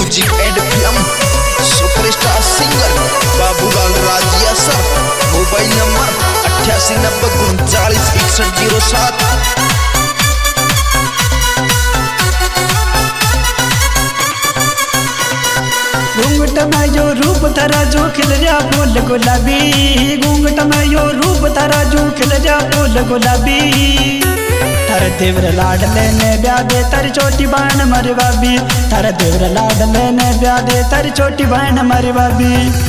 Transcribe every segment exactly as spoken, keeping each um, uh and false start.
Music and film superstar singer Babulal Rajiya sir. Mobile number अट्ठासी नब्बे उनचालीस इकसठ जीरो सात। घूंघट में यो रूप तारा जो खिल जा फूल गुलाबी, घूंघट में यो रूप तारा जो खिल जा फूल गुलाबी। थारे देवर लाड लेने ब्याह दे तारी छोटी बहन मरी बाबी, थारे देवर लाड लेने ब्याह दे तारी छोटी बहन मरी बाबी।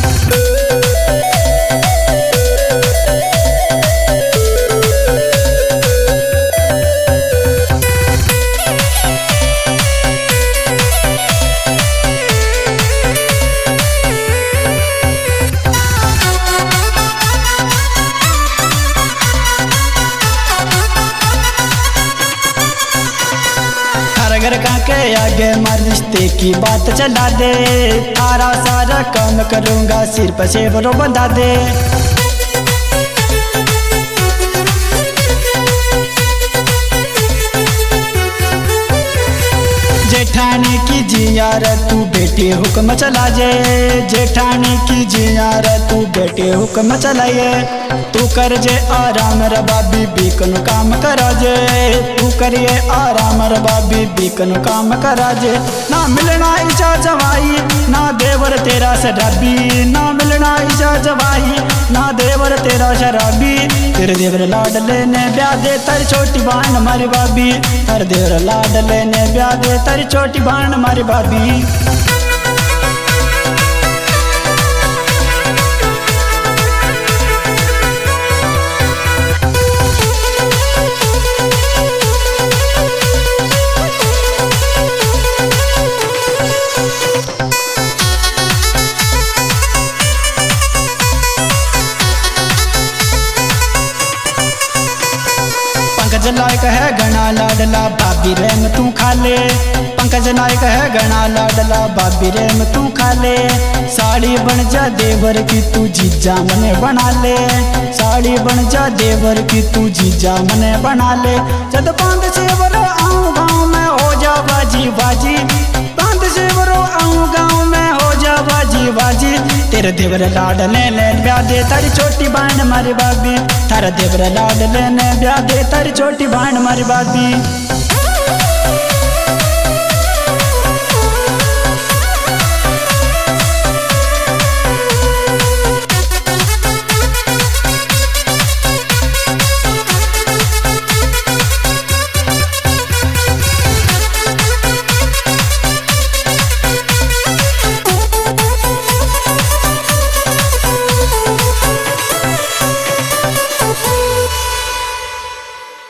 घर का के आगे मार रिश्ते की बात चला दे, सारा सारा काम करूंगा सिर पर से वो बंधा दे। जेठानी की जियार तू बेटी हुक्म चला जे, जेठानी की जियार तू बेटी हुक्म चलाए। तू कर जे आराम रे बाबी बीकन काम करा जे, तू करिए आराम रे बाबी बीकन काम करा जे। ना मिलना ईशा जवाई ना देवर तेरा शराबी, ना मिलना ईशा जवाई ना देवर तेरा शराबी। तेरे देवर लाड लेने ब्याह दे तारी छोटी बहन मारी बाबी, तेरे देवर लाड लेने ब्याह दे तारी छोटी बहन मारी बाबी। पंकज नायक है घना लाडला भाभी रेम तू खा ले, पंकज नायक है घना लाडला भाभी रेम तू खा ले। साड़ी बन जा देवर की तू जीजा मने बना ले, साड़ी बन जा देवर की तू जीजा मने बना ले। जब बांध से बरो आऊं गाँव में हो जा बाजी बाजी, बांध से बरो आऊं गाँव में हो जा बाजी बाजी। तेरे देवर लाड लेने ब्याह दे तारी छोटी बहन मारी बाबी, थारा देवर लाड लेने ब्याह दे तारी छोटी बहन मारी बाबी।